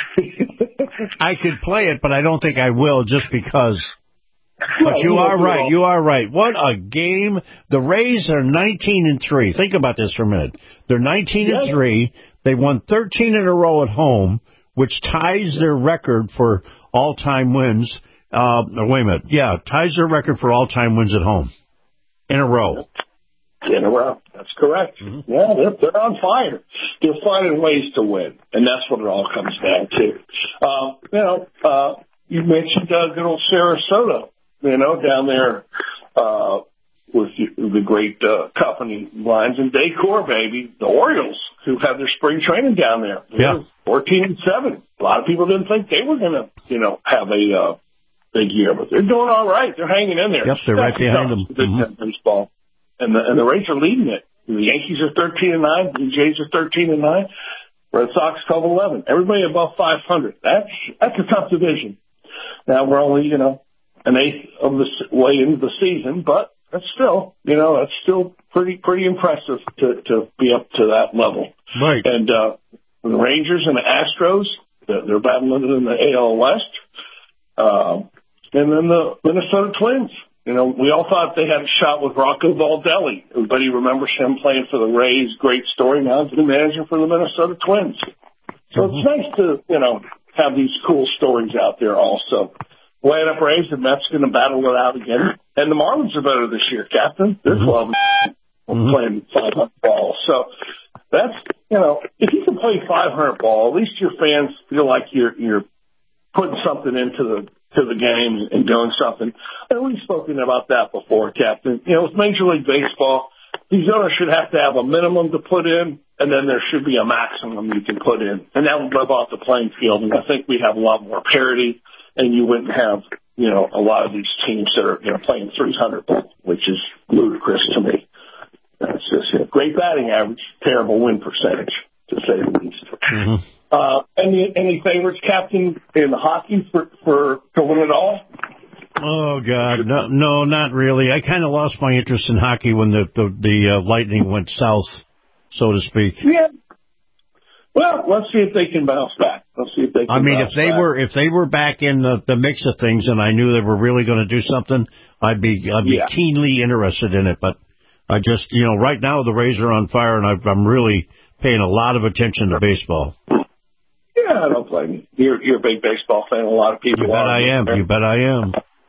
I could play it, but I don't think I will just because. But well, you are right. You are right. What a game. The Rays are nineteen and three. Think about this for a minute. They're nineteen and three. They won thirteen in a row at home, which ties their record for all-time wins. Uh, wait a minute. Yeah, ties their record for all-time wins at home in a row. In a row. That's correct. Mm-hmm. Yeah, they're, they're on fire. They're finding ways to win, and that's what it all comes down to. Uh, you know, uh, you mentioned uh, good old Sarasota, you know, down there uh, with the, the great uh, company lines and Decor, baby. The Orioles, who have their spring training down there. Yeah. fourteen and seven. A lot of people didn't think they were going to, you know, have a uh, big year, but they're doing all right. They're hanging in there. Yep, they're that's right behind them. Big mm-hmm. baseball. And the, and the Rays are leading it. The Yankees are thirteen and nine. The Jays are thirteen and nine. Red Sox twelve and eleven. Everybody above five hundred. That's that's a tough division. Now we're only, you know, an eighth of the way into the season, but that's still, you know, that's still pretty pretty impressive to to be up to that level. Right. And uh, the Rangers and the Astros, they're battling in the A L West. Uh, and then the Minnesota Twins. You know, we all thought they had a shot with Rocco Baldelli. Everybody remembers him playing for the Rays. Great story. Now he's the manager for the Minnesota Twins. So mm-hmm. it's nice to, you know, have these cool stories out there also. Way up Rays, the Mets going to battle it out again. And the Marlins are better this year, Captain. They're mm-hmm. twelve mm-hmm. playing five hundred ball. So that's, you know, if you can play five hundred ball, at least your fans feel like you're, you're putting something into the, to the game and doing something. And we've spoken about that before, Captain. You know, with Major League Baseball, these owners should have to have a minimum to put in, and then there should be a maximum you can put in. And that would live off the playing field. And I think we'd have a lot more parity, and you wouldn't have, you know, a lot of these teams that are, you know, playing three hundred, which is ludicrous to me. That's just a great batting average, terrible win percentage, to say the least. Mm-hmm. Uh, any any favorites, Captain, in hockey for, for to win it all? Oh God, no, no, not really. I kind of lost my interest in hockey when the the, the uh, Lightning went south, so to speak. Yeah. Well, let's see if they can bounce back. Let's see if they can. I mean, if they back. were if they were back in the, the mix of things, and I knew they were really going to do something, I'd be I'd be yeah. keenly interested in it. But I just, you know, right now the Rays are on fire, and I, I'm really paying a lot of attention to baseball. Yeah, I don't blame you. You're, you're a big baseball fan. A lot of people you bet are. I am. You bet I am.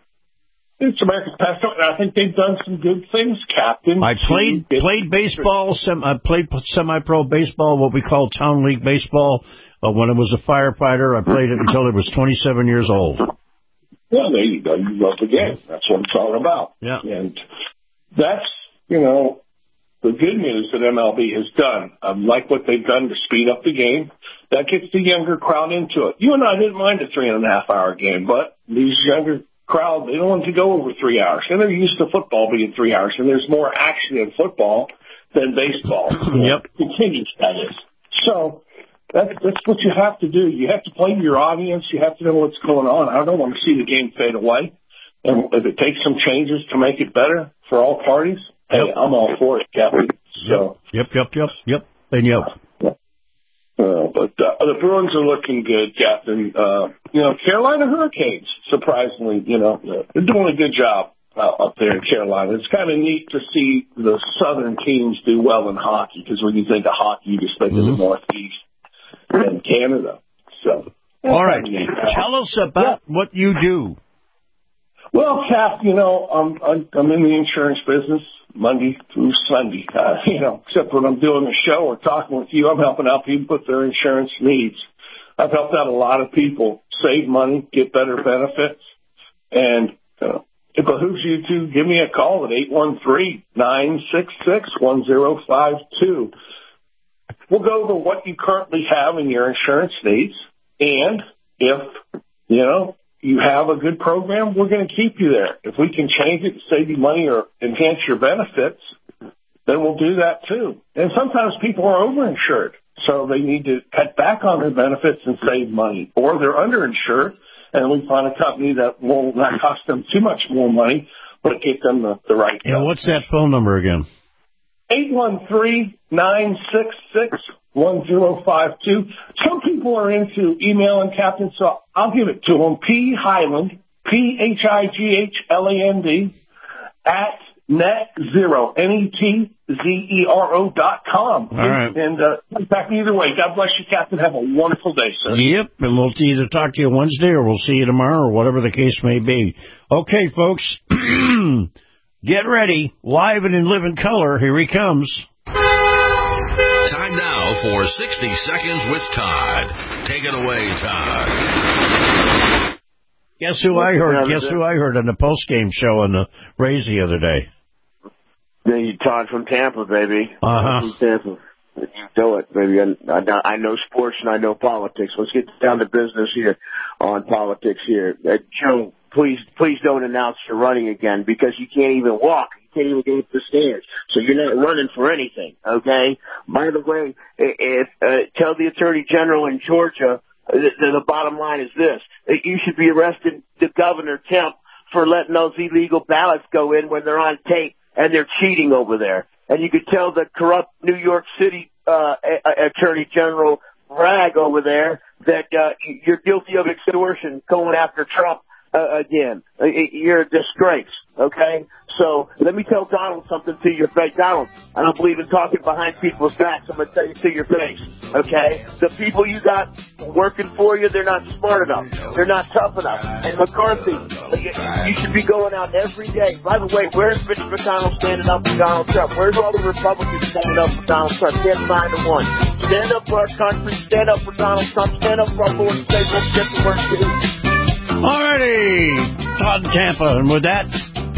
It's America's pastime, and I think they've done some good things, Captain. I played played baseball. Sem- I played semi-pro baseball, what we call town league baseball. Uh, when I was a firefighter, I played it until I was twenty-seven years old. Well, there you go. You love the game. That's what it's all about. Yeah. And that's, you know, the good news that M L B has done, I like what they've done to speed up the game. That gets the younger crowd into it. You and I didn't mind a three and a half hour game, but these younger crowd, they don't want to go over three hours. And they're used to football being three hours, and there's more action in football than baseball. Yep. Continues, that is. So that's, that's what you have to do. You have to play to your audience. You have to know what's going on. I don't want to see the game fade away. And if it takes some changes to make it better for all parties, hey, yep. I'm all for it, Captain. So, yep, yep, yep, yep, and yep. Uh, but uh, the Bruins are looking good, Captain. Uh, you know, Carolina Hurricanes, surprisingly, you know, they're doing a good job uh, up there in Carolina. It's kind of neat to see the southern teams do well in hockey, because when you think of hockey, you just think mm-hmm. of the Northeast and Canada. So, all right, tell us about yeah. what you do. Well, Cap, you know, I'm, I'm I'm in the insurance business Monday through Sunday. Uh, you know, except when I'm doing a show or talking with you, I'm helping out people with their insurance needs. I've helped out a lot of people save money, get better benefits, and uh, it behooves you to give me a call at eight one three, nine six six, one zero five two. We'll go over what you currently have in your insurance needs, and if, you know, you have a good program, we're going to keep you there. If we can change it to save you money or enhance your benefits, then we'll do that too. And sometimes people are overinsured, so they need to cut back on their benefits and save money. Or they're underinsured, and we find a company that will not cost them too much more money, but get them the, the right Yeah, what's that phone number again? eight one three, nine six six, one zero five two. Some people are into emailing, Captain, so I'll give it to them. P. Highland, P H I G H L A N D, at net zero, N E T Z E R O dot com. All right. And uh, back either way. God bless you, Captain. Have a wonderful day, sir. Yep, and we'll either talk to you Wednesday or we'll see you tomorrow or whatever the case may be. Okay, folks. Get ready. Live and in living color. Here he comes. Time now for sixty Seconds with Todd. Take it away, Todd. Guess who I heard? Guess who I heard on the post-game show on the Rays the other day? Hey, Todd from Tampa, baby. Uh-huh. From Tampa. You know it, baby. I, I, I know sports and I know politics. Let's get down to business here on politics here. Uh, Joe, please, please don't announce you're running again, because you can't even walk. You can't even go up the stairs. So you're not running for anything, okay? By the way, if uh, tell the Attorney General in Georgia, the, the bottom line is this. You should be arresting the Governor Kemp for letting those illegal ballots go in when they're on tape and they're cheating over there. And you could tell the corrupt New York City uh, Attorney General Bragg over there that uh, you're guilty of extortion going after Trump uh, again. You're a disgrace, okay? So let me tell Donald something to your face. Donald, I don't believe in talking behind people's backs. I'm going to tell you to your face, okay? The people you got working for you, they're not smart enough. They're not tough enough. And McCarthy, you should be going out every day. By the way, where's Mitch McConnell standing up for Donald Trump? Where's all the Republicans standing up for Donald Trump? Can't find a one. Stand up for our country. Stand up for Donald Trump. Stand up for our Lord and Savior. Let's get to work today. All righty, Todd in Tampa. And with that,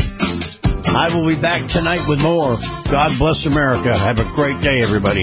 I will be back tonight with more. God bless America. Have a great day, everybody.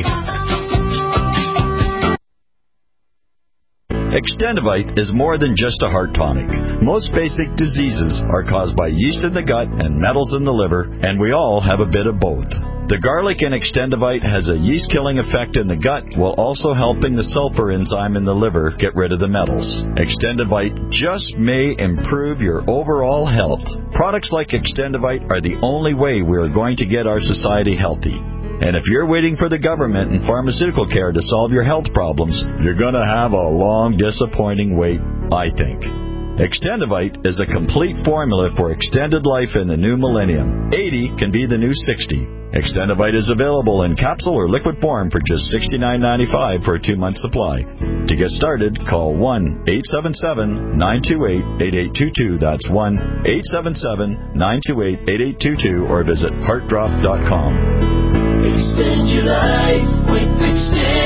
Extendivite is more than just a heart tonic. Most basic diseases are caused by yeast in the gut and metals in the liver, and we all have a bit of both. The garlic in Extendivite has a yeast-killing effect in the gut while also helping the sulfur enzyme in the liver get rid of the metals. Extendivite just may improve your overall health. Products like Extendivite are the only way we are going to get our society healthy. And if you're waiting for the government and pharmaceutical care to solve your health problems, you're going to have a long, disappointing wait, I think. Extendivite is a complete formula for extended life in the new millennium. eighty can be the new sixty. Extendivite is available in capsule or liquid form for just sixty-nine ninety-five for a two-month supply. To get started, call one eight seven seven, nine two eight, eight eight two two. That's one eight seven seven, nine two eight, eight eight two two or visit heart drop dot com. Extend your life with Extend.